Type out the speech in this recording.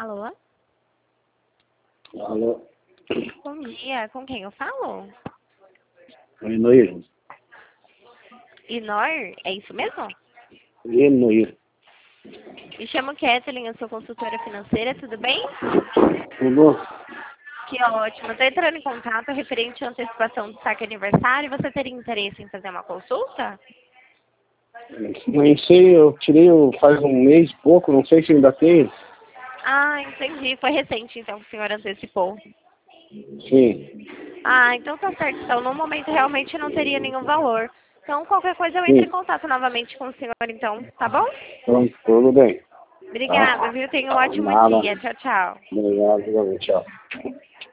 Alô? Alô? Bom dia, com quem eu falo? Enoir. Inor? É isso mesmo? Enoir. Me chamo Kathleen, eu sou consultora financeira, tudo bem? Tudo? Que ótimo. Estou entrando em contato referente à antecipação do saque aniversário. Você teria interesse em fazer uma consulta? Nem sei, eu tirei faz um mês e pouco, não sei se ainda tem. Ah, entendi. Foi recente, então, que o senhor antecipou. Sim, Ah, então tá certo. Então, no momento, realmente não teria nenhum valor. Então, qualquer coisa eu entro em sim. contato novamente com o senhor, então. Tá bom? Pronto, tudo bem. Obrigada, Tá? viu? Tenha um ótimo Nada. dia. Tchau, tchau. Obrigado, igualmente. Tchau.